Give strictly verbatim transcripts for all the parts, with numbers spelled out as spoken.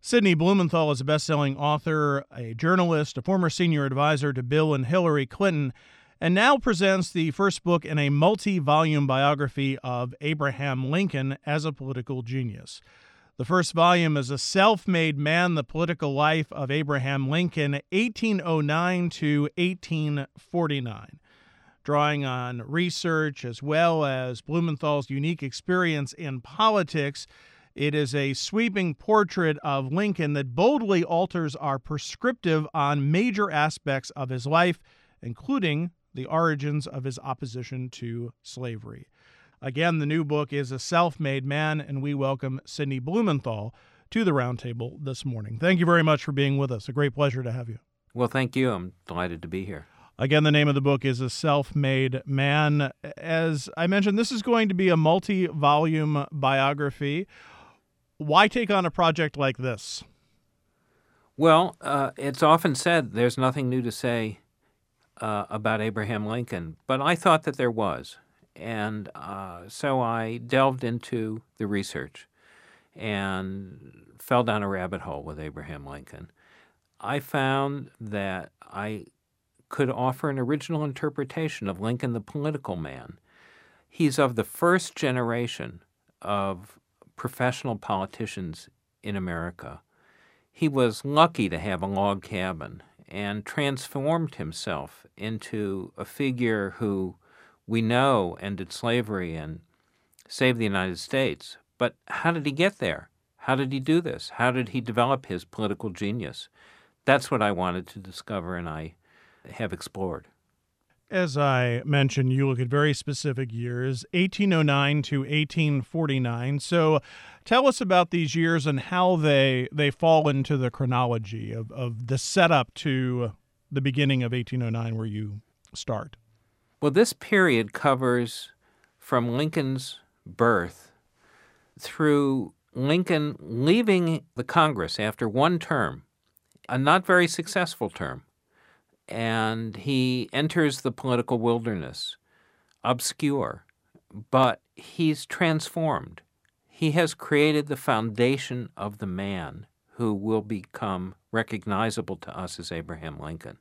Sidney Blumenthal is a best-selling author, a journalist, a former senior advisor to Bill and Hillary Clinton, and now presents the first book in a multi-volume biography of Abraham Lincoln as a political genius. The first volume is A Self-Made Man, The Political Life of Abraham Lincoln, eighteen oh nine to eighteen forty-nine. Drawing on research as well as Blumenthal's unique experience in politics, it is a sweeping portrait of Lincoln that boldly alters our perspective on major aspects of his life, including the origins of his opposition to slavery. Again, the new book is A Self-Made Man, and we welcome Sidney Blumenthal to the roundtable this morning. Thank you very much for being with us. A great pleasure to have you. Well, thank you. I'm delighted to be here. Again, the name of the book is A Self-Made Man. As I mentioned, this is going to be a multi-volume biography. Why take on a project like this? Well, uh, it's often said there's nothing new to say uh, about Abraham Lincoln, but I thought that there was. And uh, so I delved into the research and fell down a rabbit hole with Abraham Lincoln. I found that I could offer an original interpretation of Lincoln the political man. He's of the first generation of professional politicians in America. He was lucky to have a log cabin and transformed himself into a figure who we know ended slavery and saved the United States. But how did he get there? How did he do this? How did he develop his political genius? That's what I wanted to discover, and I have explored. As I mentioned, you look at very specific years, eighteen oh nine to eighteen forty-nine. So tell us about these years and how they they fall into the chronology of, of the setup to the beginning of eighteen oh nine where you start. Well, this period covers from Lincoln's birth through Lincoln leaving the Congress after one term, a not very successful term. And he enters the political wilderness, obscure, but he's transformed. He has created the foundation of the man who will become recognizable to us as Abraham Lincoln.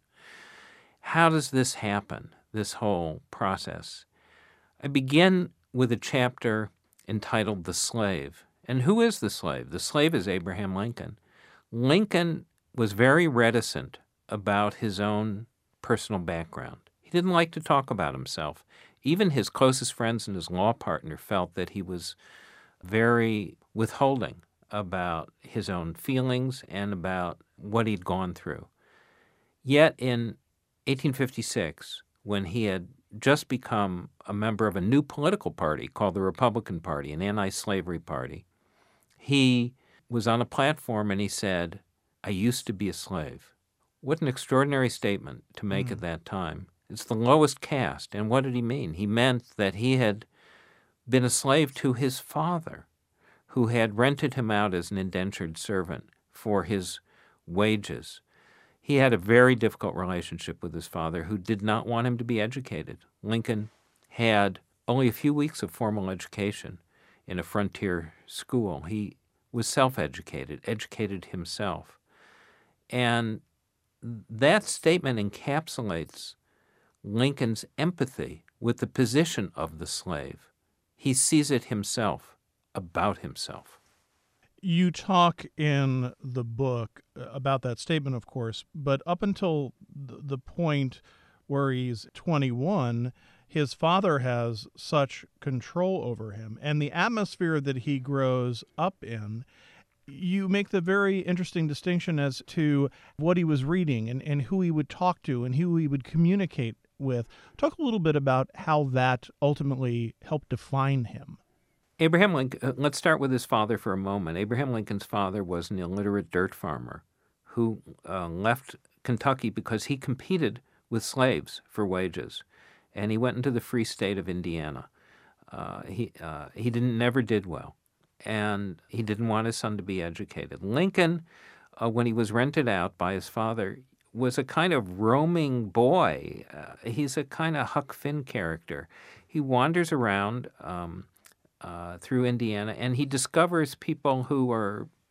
How does this happen, this whole process? I begin with a chapter entitled The Slave. And who is the slave? The slave is Abraham Lincoln. Lincoln was very reticent about his own personal background. He didn't like to talk about himself. Even his closest friends and his law partner felt that he was very withholding about his own feelings and about what he'd gone through. Yet in eighteen fifty-six, when he had just become a member of a new political party called the Republican Party, an anti-slavery party, he was on a platform and he said, "I used to be a slave." What an extraordinary statement to make mm. at that time. It's the lowest caste. And what did he mean? He meant that he had been a slave to his father, who had rented him out as an indentured servant for his wages. He had a very difficult relationship with his father, who did not want him to be educated. Lincoln had only a few weeks of formal education in a frontier school. He was self-educated, educated himself. And that statement encapsulates Lincoln's empathy with the position of the slave. He sees it himself, about himself. You talk in the book about that statement, of course, but up until the point where he's twenty-one, his father has such control over him, and the atmosphere that he grows up in. You make the very interesting distinction as to what he was reading and, and who he would talk to and who he would communicate with. Talk a little bit about how that ultimately helped define him. Abraham Lincoln, let's start with his father for a moment. Abraham Lincoln's father was an illiterate dirt farmer who uh, left Kentucky because he competed with slaves for wages, and he went into the free state of Indiana. Uh, he uh, he didn't never did well. And he didn't want his son to be educated. Lincoln, uh, when he was rented out by his father, was a kind of roaming boy. Uh, he's a kind of Huck Finn character. He wanders around um, uh, through Indiana, and he discovers people who are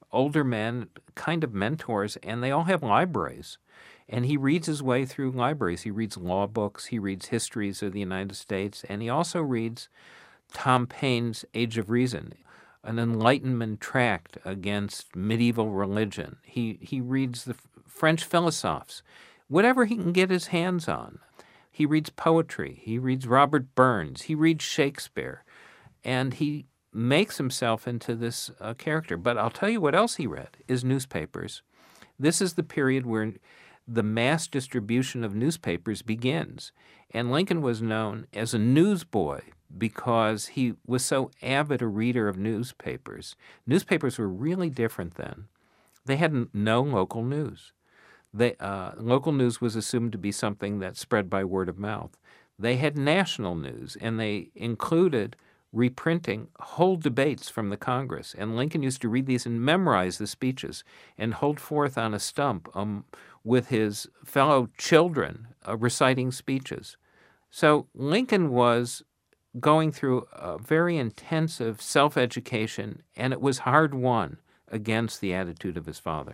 older men, kind of mentors, and they all have libraries. And he reads his way through libraries. He reads law books, he reads histories of the United States, and he also reads Tom Paine's Age of Reason, an Enlightenment tract against medieval religion. He, he reads the French philosophes, whatever he can get his hands on. He reads poetry. He reads Robert Burns. He reads Shakespeare. And he makes himself into this uh, character. But I'll tell you what else he read, is newspapers. This is the period where the mass distribution of newspapers begins. And Lincoln was known as a newsboy because he was so avid a reader of newspapers. Newspapers were really different then. They had no local news. They, uh, local news was assumed to be something that spread by word of mouth. They had national news, and they included reprinting whole debates from the Congress. And Lincoln used to read these and memorize the speeches and hold forth on a stump um, with his fellow children uh, reciting speeches. So Lincoln was going through a very intensive self-education, and it was hard-won against the attitude of his father.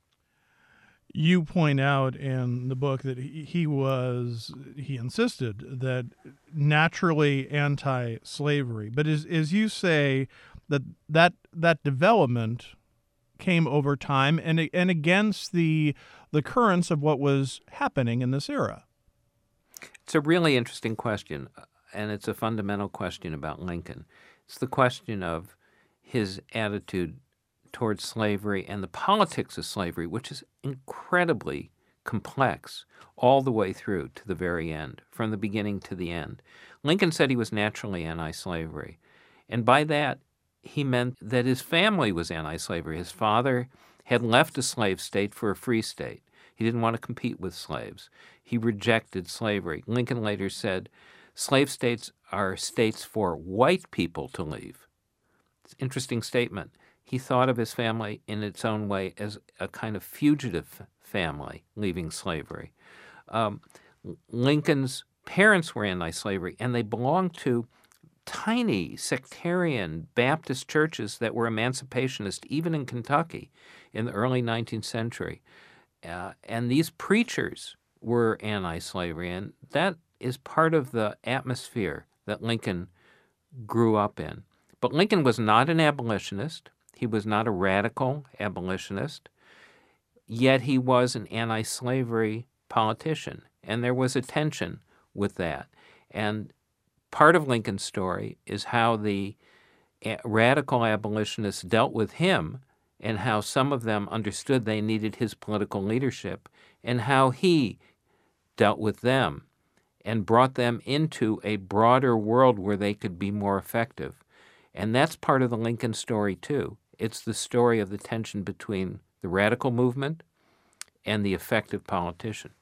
You point out in the book that he, he was, he insisted that naturally anti-slavery, but as, as you say, that, that that development came over time and and against the the currents of what was happening in this era. It's a really interesting question, and it's a fundamental question about Lincoln. It's the question of his attitude towards slavery and the politics of slavery, which is incredibly complex all the way through to the very end, from the beginning to the end. Lincoln said he was naturally anti-slavery, and by that he meant that his family was anti-slavery. His father had left a slave state for a free state. He didn't want to compete with slaves. He rejected slavery. Lincoln later said, slave states are states for white people to leave. It's an interesting statement. He thought of his family in its own way as a kind of fugitive family leaving slavery. Um, Lincoln's parents were anti-slavery, and they belonged to tiny sectarian Baptist churches that were emancipationist, even in Kentucky in the early nineteenth century. Uh, and these preachers were anti-slavery, and that is part of the atmosphere that Lincoln grew up in. But Lincoln was not an abolitionist. He was not a radical abolitionist, yet he was an anti-slavery politician, and there was a tension with that. And part of Lincoln's story is how the radical abolitionists dealt with him and how some of them understood they needed his political leadership and how he dealt with them and brought them into a broader world where they could be more effective. And that's part of the Lincoln story, too. It's the story of the tension between the radical movement and the effective politician.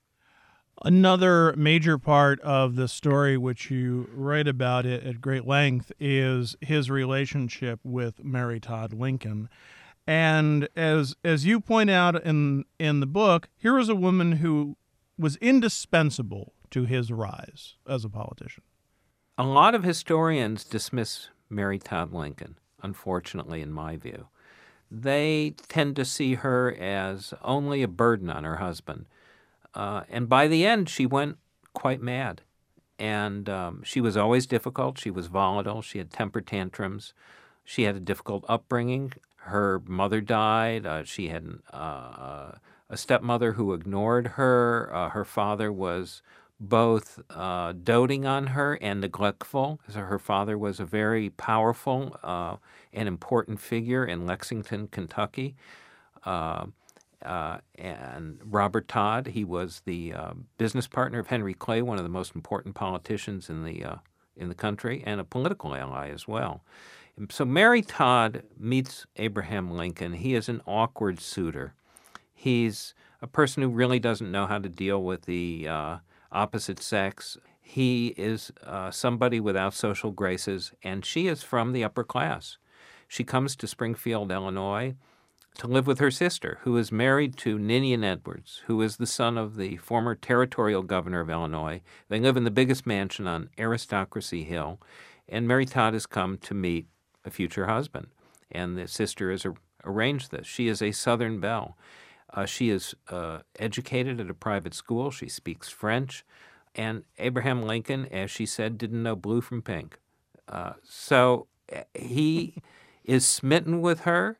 Another major part of the story, which you write about it at great length, is his relationship with Mary Todd Lincoln. And as as you point out in in the book, here was a woman who was indispensable to his rise as a politician. A lot of historians dismiss Mary Todd Lincoln, unfortunately, in my view. They tend to see her as only a burden on her husband. Uh, and by the end, she went quite mad. And um, she was always difficult. She was volatile. She had temper tantrums. She had a difficult upbringing. Her mother died. Uh, she had uh, a stepmother who ignored her. Uh, her father was both uh, doting on her and neglectful. So her father was a very powerful uh, and important figure in Lexington, Kentucky. Uh, uh, and Robert Todd, he was the uh, business partner of Henry Clay, one of the most important politicians in the uh, in the country, and a political ally as well. And so Mary Todd meets Abraham Lincoln. He is an awkward suitor. He's a person who really doesn't know how to deal with the uh, opposite sex. He is uh, somebody without social graces, and she is from the upper class. She comes to Springfield, Illinois, to live with her sister, who is married to Ninian Edwards, who is the son of the former territorial governor of Illinois. They live in the biggest mansion on Aristocracy Hill, and Mary Todd has come to meet a future husband. And the sister is a, arranged this. She is a Southern belle. Uh, she is uh, educated at a private school. She speaks French. And Abraham Lincoln, as she said, didn't know blue from pink. Uh, so he is smitten with her,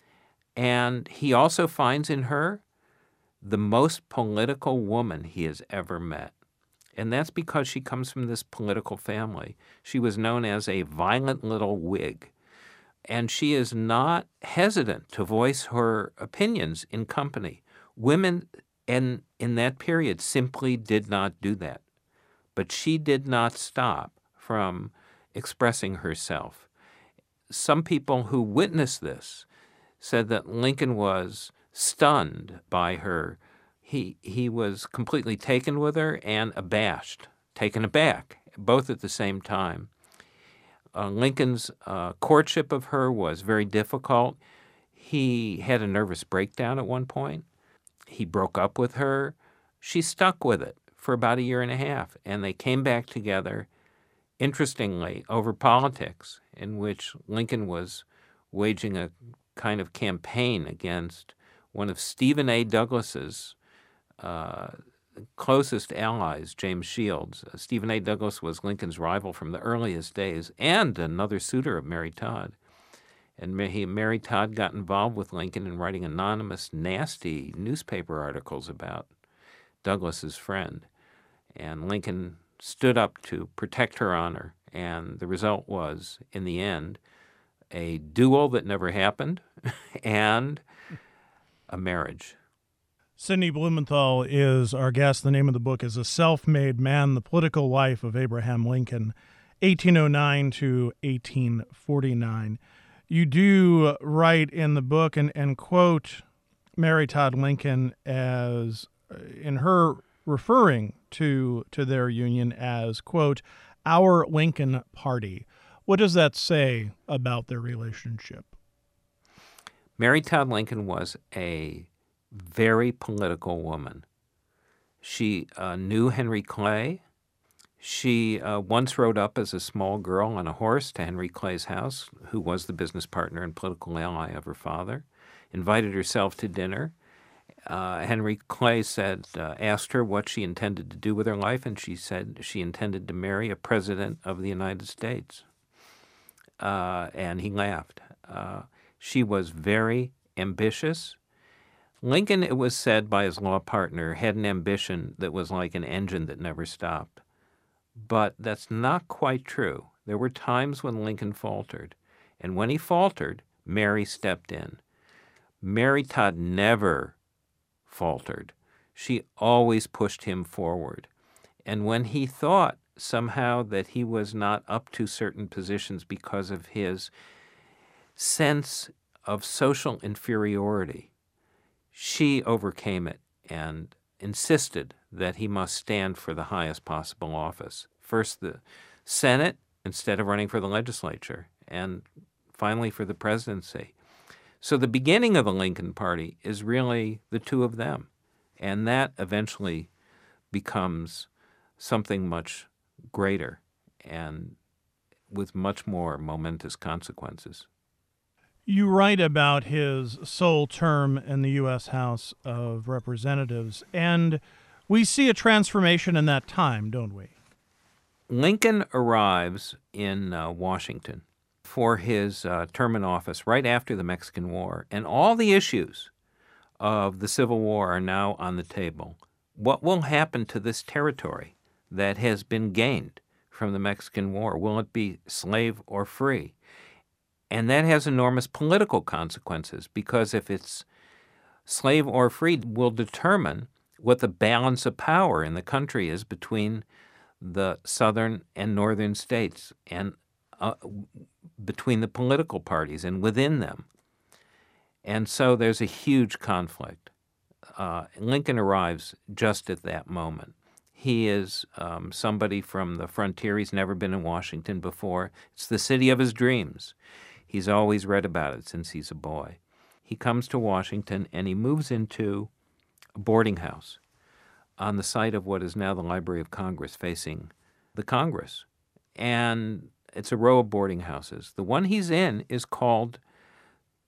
and he also finds in her the most political woman he has ever met. And that's because she comes from this political family. She was known as a violent little Whig. And she is not hesitant to voice her opinions in company. Women in, in that period simply did not do that. But she did not stop from expressing herself. Some people who witnessed this said that Lincoln was stunned by her. He, he was completely taken with her and abashed, taken aback, both at the same time. Uh, Lincoln's uh, courtship of her was very difficult. He had a nervous breakdown at one point. He broke up with her. She stuck with it for about a year and a half, and they came back together, interestingly, over politics, in which Lincoln was waging a kind of campaign against one of Stephen A. Douglas's uh, closest allies, James Shields. Uh, Stephen A. Douglas was Lincoln's rival from the earliest days and another suitor of Mary Todd. And he, Mary Todd got involved with Lincoln in writing anonymous, nasty newspaper articles about Douglas's friend. And Lincoln stood up to protect her honor, and the result was, in the end, a duel that never happened and a marriage. Sidney Blumenthal is our guest. The name of the book is A Self-Made Man, The Political Life of Abraham Lincoln, eighteen oh nine to eighteen forty-nine. You do write in the book and, and quote Mary Todd Lincoln as, in her referring to to their union as, quote, our Lincoln Party. What does that say about their relationship? Mary Todd Lincoln was a very political woman. She uh, knew Henry Clay. She uh, once rode up as a small girl on a horse to Henry Clay's house, who was the business partner and political ally of her father, invited herself to dinner. Uh, Henry Clay said, uh, asked her what she intended to do with her life, and she said she intended to marry a president of the United States. Uh, and he laughed. Uh, she was very ambitious. Lincoln, it was said by his law partner, had an ambition that was like an engine that never stopped. But that's not quite true. There were times when Lincoln faltered. And when he faltered, Mary stepped in. Mary Todd never faltered. She always pushed him forward. And when he thought somehow that he was not up to certain positions because of his sense of social inferiority, she overcame it and insisted that he must stand for the highest possible office. First the Senate instead of running for the legislature, and finally for the presidency. So the beginning of the Lincoln Party is really the two of them, and that eventually becomes something much greater and with much more momentous consequences. You write about his sole term in the U S House of Representatives, and we see a transformation in that time, don't we? Lincoln arrives in uh, Washington for his uh, term in office right after the Mexican War, and all the issues of the Civil War are now on the table. What will happen to this territory that has been gained from the Mexican War? Will it be slave or free? And that has enormous political consequences, because if it's slave or free, will determine what the balance of power in the country is between the southern and northern states, and uh, between the political parties and within them. And so there's a huge conflict. Uh, Lincoln arrives just at that moment. He is um, somebody from the frontier. He's never been in Washington before. It's the city of his dreams. He's always read about it since he's a boy. He comes to Washington, and he moves into a boarding house on the site of what is now the Library of Congress, facing the Congress. And it's a row of boarding houses. The one he's in is called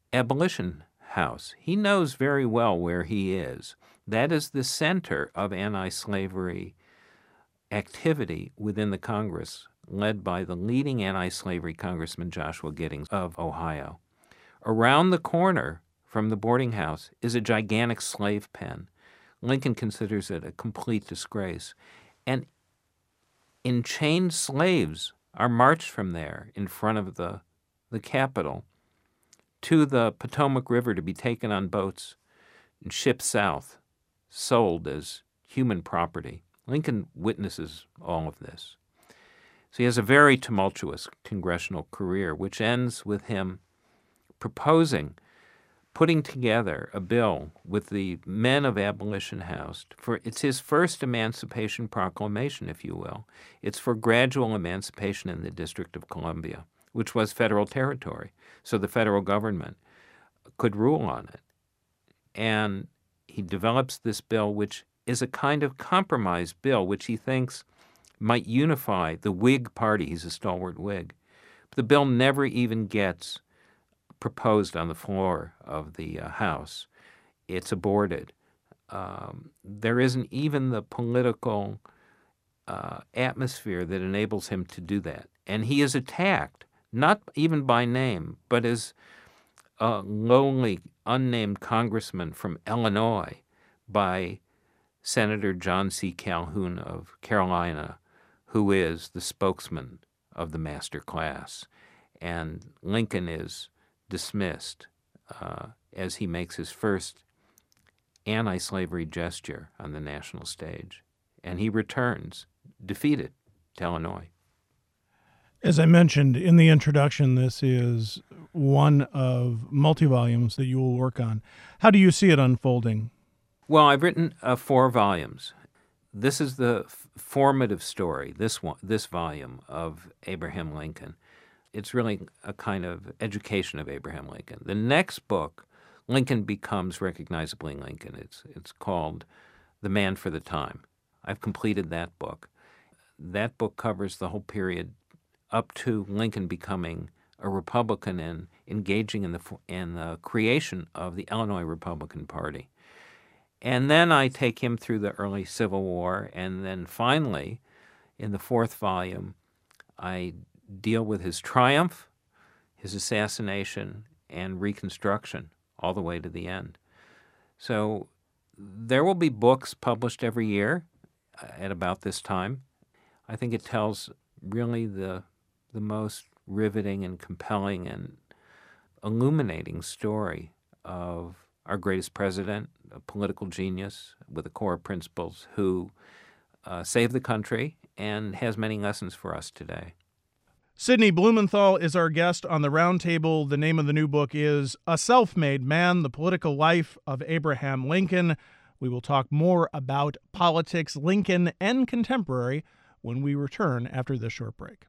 Abolition House. He knows very well where he is. That is the center of anti-slavery activity within the Congress, led by the leading anti-slavery Congressman Joshua Giddings of Ohio. Around the corner from the boarding house is a gigantic slave pen. Lincoln considers it a complete disgrace. And enchained slaves are marched from there in front of the, the Capitol to the Potomac River to be taken on boats and shipped south, sold as human property. Lincoln witnesses all of this. So he has a very tumultuous congressional career, which ends with him proposing, putting together a bill with the men of Abolition House. For it's his first Emancipation Proclamation, if you will. It's for gradual emancipation in the District of Columbia, which was federal territory, so the federal government could rule on it. And he develops this bill, which is a kind of compromise bill, which he thinks might unify the Whig Party. He's a stalwart Whig. But the bill never even gets proposed on the floor of the uh, House. It's aborted. Um, there isn't even the political uh, atmosphere that enables him to do that. And he is attacked, not even by name, but as a lowly, unnamed congressman from Illinois by Senator John C. Calhoun of Carolina, who is the spokesman of the master class. And Lincoln is dismissed uh, as he makes his first anti-slavery gesture on the national stage. And he returns, defeated, to Illinois. As I mentioned in the introduction, this is one of multi-volumes that you will work on. How do you see it unfolding? Well, I've written uh, four volumes. This is the f- formative story, this one, this volume of Abraham Lincoln. It's really a kind of education of Abraham Lincoln. The next book, Lincoln Becomes Recognizably Lincoln. It's, it's called The Man for the Time. I've completed that book. That book covers the whole period up to Lincoln becoming a Republican and engaging in the in the creation of the Illinois Republican Party. And then I take him through the early Civil War, and then finally, in the fourth volume, I deal with his triumph, his assassination, and Reconstruction, all the way to the end. So there will be books published every year at about this time. I think it tells really the the most riveting and compelling and illuminating story of our greatest president, a political genius with a core of principles who uh, saved the country and has many lessons for us today. Sidney Blumenthal is our guest on the Roundtable. The name of the new book is A Self-Made Man, The Political Life of Abraham Lincoln. We will talk more about politics, Lincoln, and contemporary when we return after this short break.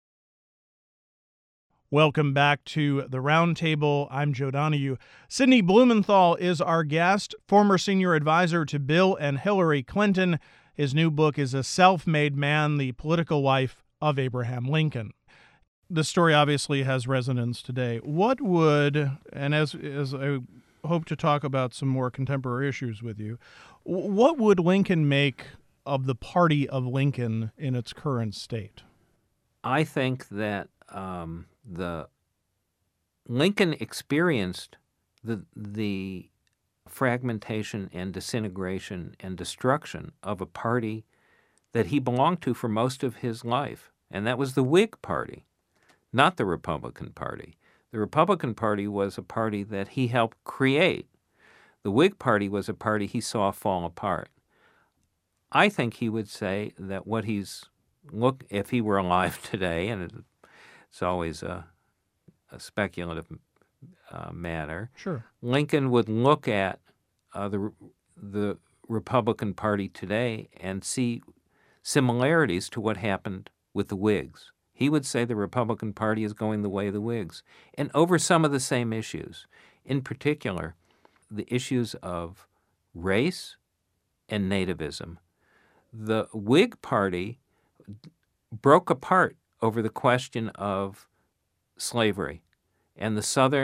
Welcome back to the Roundtable. I'm Joe Donahue. Sidney Blumenthal is our guest, former senior advisor to Bill and Hillary Clinton. His new book is A Self-Made Man, The Political Life of Abraham Lincoln. The story obviously has resonance today. What would, and as, as I hope to talk about some more contemporary issues with you, what would Lincoln make of the party of Lincoln in its current state? I think that um, the Lincoln experienced the the fragmentation and disintegration and destruction of a party that he belonged to for most of his life, and that was the Whig Party, not the Republican Party. The Republican Party was a party that he helped create. The Whig Party was a party he saw fall apart. I think he would say that what he's look if he were alive today, and it, it's always a, a speculative uh, matter. Sure. Lincoln would look at uh, the the Republican Party today and see similarities to what happened with the Whigs. He would say the Republican Party is going the way of the Whigs, and over some of the same issues. In particular, the issues of race and nativism. The Whig Party broke apart over the question of slavery, and the Southern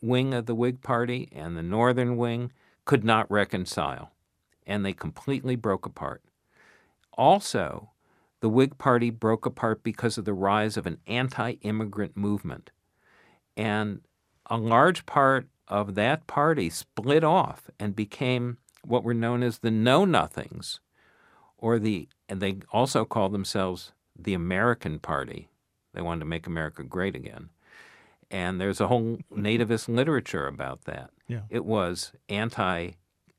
wing of the Whig Party and the northern wing could not reconcile, and they completely broke apart. Also, the Whig Party broke apart because of the rise of an anti-immigrant movement, and a large part of that party split off and became what were known as the Know-Nothings, or the, and they also called themselves the American Party. They wanted to make America great again. And there's a whole nativist literature about that. Yeah. It was anti-immigrant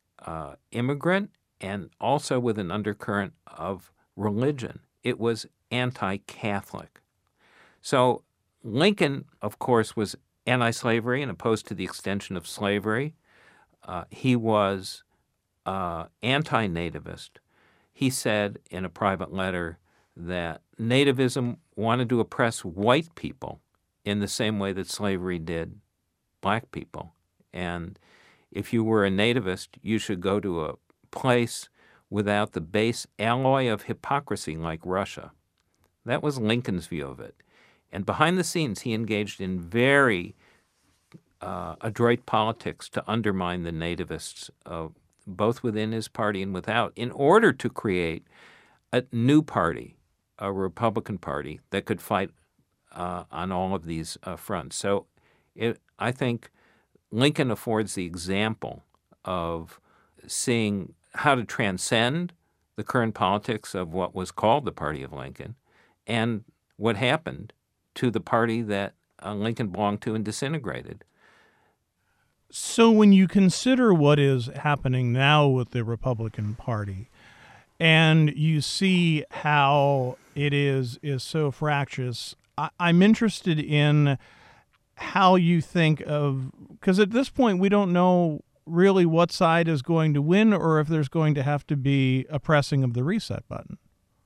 uh, and also with an undercurrent of religion. It was anti-Catholic. So Lincoln, of course, was anti-slavery and opposed to the extension of slavery. Uh, he was uh, anti-nativist. He said in a private letter that nativism wanted to oppress white people in the same way that slavery did black people. And if you were a nativist, you should go to a place without the base alloy of hypocrisy like Russia. That was Lincoln's view of it. And behind the scenes, he engaged in very uh, adroit politics to undermine the nativists, uh, both within his party and without, in order to create a new party, a Republican Party, that could fight uh, on all of these uh, fronts. So it, I think Lincoln affords the example of seeing how to transcend the current politics of what was called the Party of Lincoln and what happened to the party that uh, Lincoln belonged to and disintegrated. So when you consider what is happening now with the Republican Party, and you see how it is is so fractious, I, I'm interested in how you think of, because at this point we don't know really what side is going to win or if there's going to have to be a pressing of the reset button.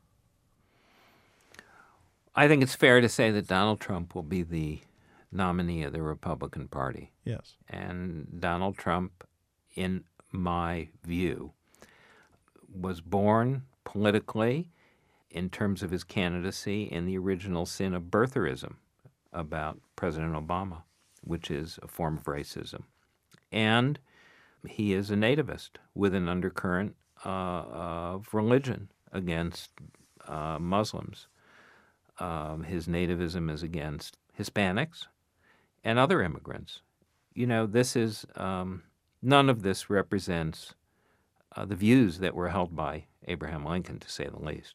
I think it's fair to say that Donald Trump will be the nominee of the Republican Party. Yes. And Donald Trump, in my view, was born politically in terms of his candidacy in the original sin of birtherism about President Obama, which is a form of racism. And he is a nativist with an undercurrent uh, of religion against uh, Muslims. Um, his nativism is against Hispanics and other immigrants. You know, this is, um, none of this represents uh, the views that were held by Abraham Lincoln, to say the least.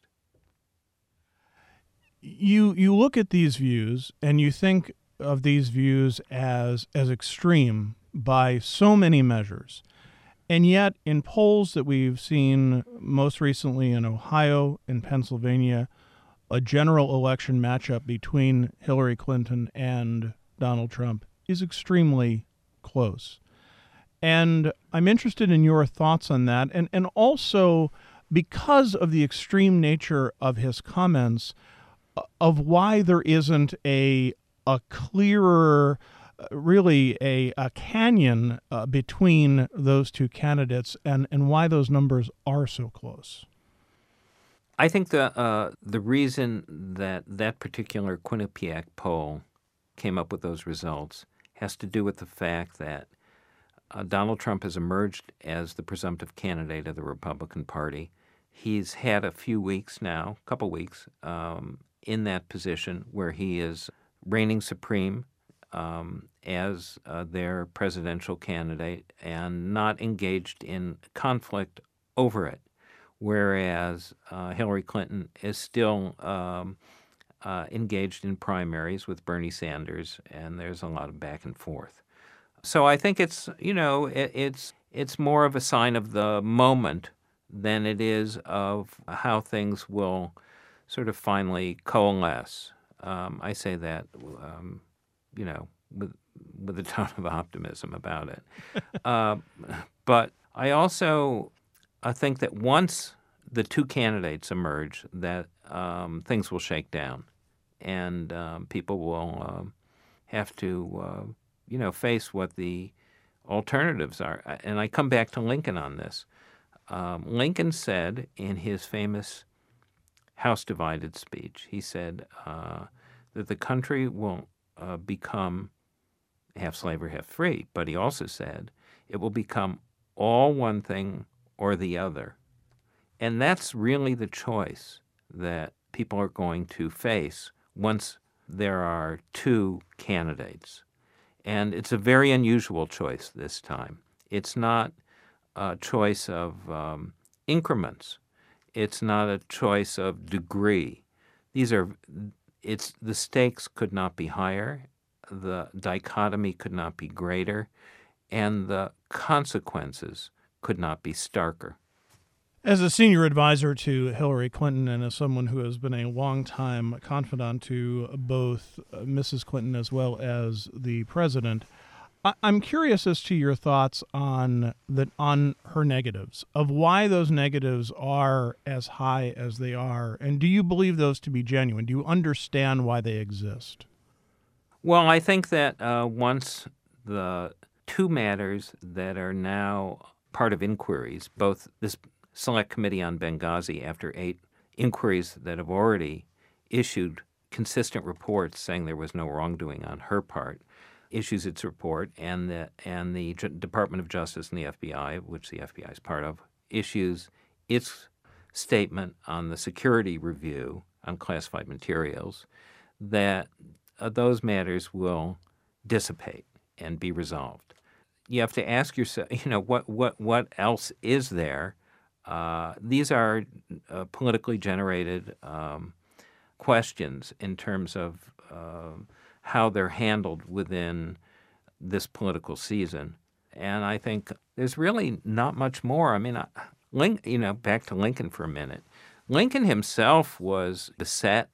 You you look at these views and you think of these views as as extreme by so many measures. And yet in polls that we've seen most recently in Ohio, in Pennsylvania, a general election matchup between Hillary Clinton and Donald Trump is extremely close. And I'm interested in your thoughts on that. And, and also, because of the extreme nature of his comments, of why there isn't a a clearer, really a, a canyon uh, between those two candidates, and, and why those numbers are so close. I think the uh, the reason that that particular Quinnipiac poll came up with those results has to do with the fact that uh, Donald Trump has emerged as the presumptive candidate of the Republican Party. He's had a few weeks now, a couple weeks, um, in that position where he is reigning supreme um, as uh, their presidential candidate and not engaged in conflict over it, whereas uh, Hillary Clinton is still um, uh, engaged in primaries with Bernie Sanders, and there's a lot of back and forth. So I think it's, you know, it, it's it's more of a sign of the moment than it is of how things will sort of finally coalesce. Um, I say that, um, you know, with with a tone of optimism about it. uh, but I also I think that once the two candidates emerge, that um, things will shake down, and um, people will um, have to, uh, you know, face what the alternatives are. And I come back to Lincoln on this. Um, Lincoln said in his famous House Divided speech, he said uh, that the country will uh, become half slave or half free, but he also said it will become all one thing or the other. And that's really the choice that people are going to face once there are two candidates. And it's a very unusual choice this time. It's not a choice of um, increments. It's not a choice of degree. These are, it's, the stakes could not be higher, the dichotomy could not be greater, and the consequences could not be starker. As a senior advisor to Hillary Clinton and as someone who has been a longtime confidant to both Missus Clinton as well as the president, I- I'm curious as to your thoughts on the, on her negatives, of why those negatives are as high as they are, and do you believe those to be genuine? Do you understand why they exist? Well, I think that uh, once the two matters that are now part of inquiries, both this Select Committee on Benghazi, after eight inquiries that have already issued consistent reports saying there was no wrongdoing on her part, issues its report, and the, and the Department of Justice and the F B I, which the F B I is part of, issues its statement on the security review on classified materials, that uh, those matters will dissipate and be resolved. You have to ask yourself, you know, what, what, what else is there? Uh, these are uh, politically generated um, questions in terms of uh, how they're handled within this political season. And I think there's really not much more. I mean, I, Link, you know, back to Lincoln for a minute. Lincoln himself was beset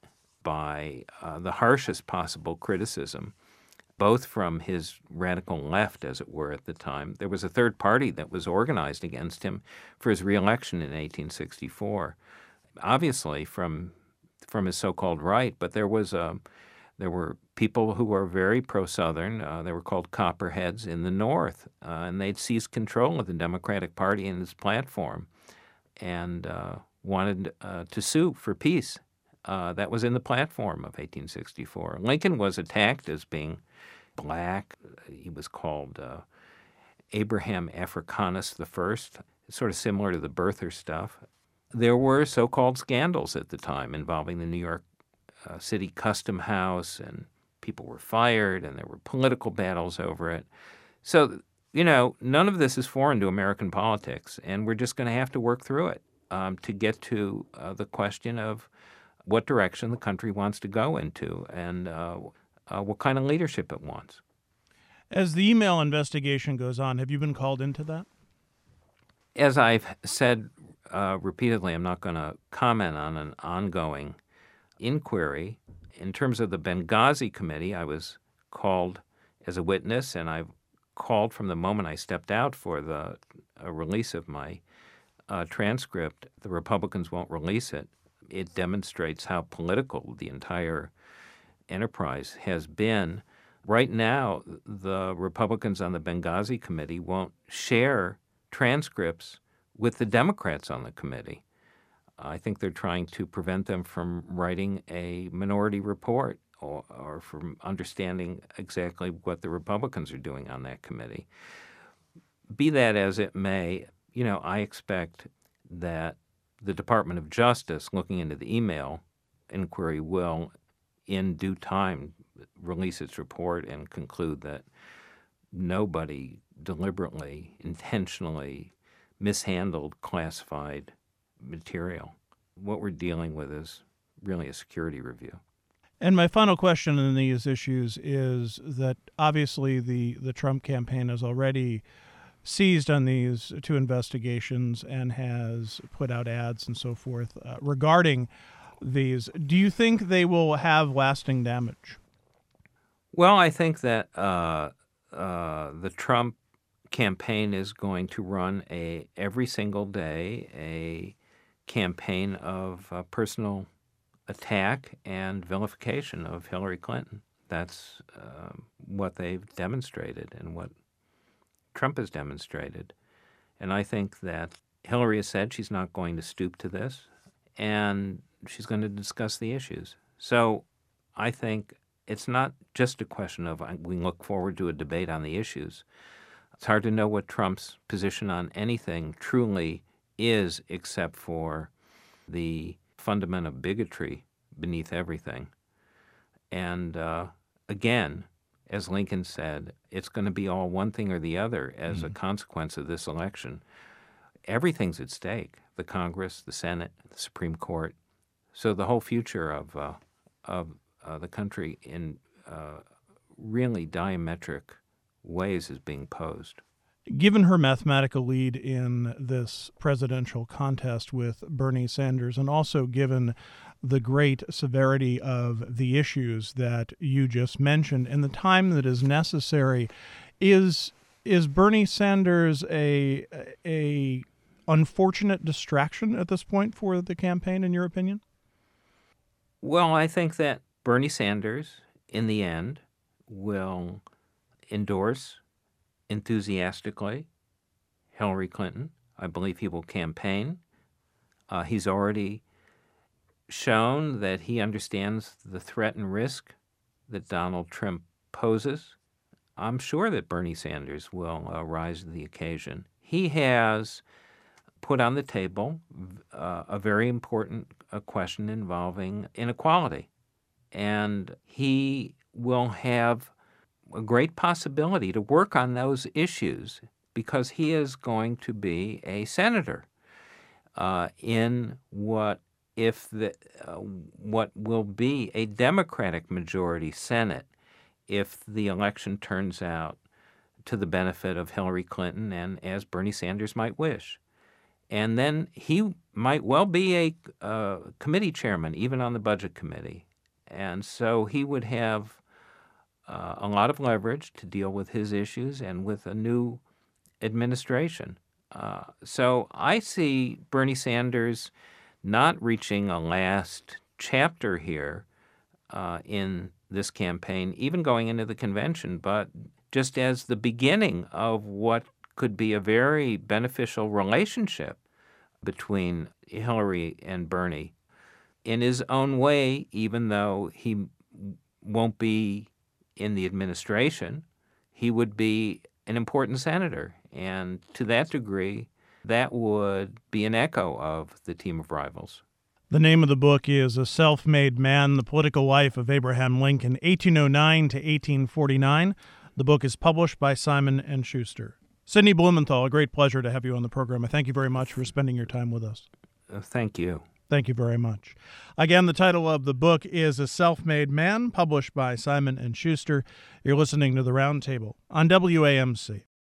by uh, the harshest possible criticism, both from his radical left, as it were, at the time. There was a third party that was organized against him for his reelection in eighteen sixty-four, obviously from from his so-called right, but there was a, there were people who were very pro-Southern. Uh, they were called Copperheads in the North, uh, and they'd seized control of the Democratic Party and its platform and uh, wanted uh, to sue for peace. Uh, that was in the platform of eighteen sixty-four. Lincoln was attacked as being black. He was called uh, Abraham Africanus the First, sort of similar to the birther stuff. There were so-called scandals at the time involving the New York uh, City Custom House, and people were fired, and there were political battles over it. So, you know, none of this is foreign to American politics, and we're just going to have to work through it um, to get to uh, the question of what direction the country wants to go into and uh, uh, what kind of leadership it wants. As the email investigation goes on, have you been called into that? As I've said uh, repeatedly, I'm not going to comment on an ongoing inquiry. In terms of the Benghazi Committee, I was called as a witness, and I've called from the moment I stepped out for the uh, release of my uh, transcript. The Republicans won't release it. It demonstrates how political the entire enterprise has been. Right now, the Republicans on the Benghazi Committee won't share transcripts with the Democrats on the committee. I think they're trying to prevent them from writing a minority report or, or from understanding exactly what the Republicans are doing on that committee. Be that as it may, you know, I expect that the Department of Justice, looking into the email inquiry, will, in due time, release its report and conclude that nobody deliberately, intentionally mishandled classified material. What we're dealing with is really a security review. And my final question on these issues is that obviously the, the Trump campaign has already seized on these two investigations and has put out ads and so forth uh, regarding these. Do you think they will have lasting damage? Well, I think that uh, uh, the Trump campaign is going to run a every single day a campaign of uh, personal attack and vilification of Hillary Clinton. That's uh, what they've demonstrated and what Trump has demonstrated. And I think that Hillary has said she's not going to stoop to this, and she's going to discuss the issues. So I think it's not just a question of uh, we look forward to a debate on the issues. It's hard to know what Trump's position on anything truly is, except for the fundament of bigotry beneath everything. And uh, again, as Lincoln said, it's going to be all one thing or the other as mm-hmm. a consequence of this election. Everything's at stake: the Congress, the Senate, the Supreme Court. So the whole future of uh, of uh, the country in uh, really diametric ways is being posed. Given her mathematical lead in this presidential contest with Bernie Sanders, and also given the great severity of the issues that you just mentioned and the time that is necessary, is is Bernie Sanders a a unfortunate distraction at this point for the campaign, in your opinion? Well, I think that Bernie Sanders, in the end, will endorse enthusiastically Hillary Clinton. I believe he will campaign. Uh, he's already shown that he understands the threat and risk that Donald Trump poses. I'm sure that Bernie Sanders will uh, rise to the occasion. He has put on the table uh, a very important uh, question involving inequality, and he will have a great possibility to work on those issues because he is going to be a senator uh, in what if the uh, what will be a Democratic majority Senate if the election turns out to the benefit of Hillary Clinton and as Bernie Sanders might wish. And then he might well be a uh, committee chairman, even on the Budget Committee. And so he would have uh, a lot of leverage to deal with his issues and with a new administration. Uh, so I see Bernie Sanders not reaching a last chapter here uh, in this campaign, even going into the convention, but just as the beginning of what could be a very beneficial relationship between Hillary and Bernie in his own way, even though he won't be in the administration, he would be an important senator. And to that degree, that would be an echo of the team of rivals. The name of the book is A Self-Made Man, The Political Life of Abraham Lincoln, eighteen oh nine to eighteen forty-nine. The book is published by Simon and Schuster. Sidney Blumenthal, a great pleasure to have you on the program. I thank you very much for spending your time with us. Uh, thank you. Thank you very much. Again, the title of the book is A Self-Made Man, published by Simon and Schuster. You're listening to The Roundtable on W A M C.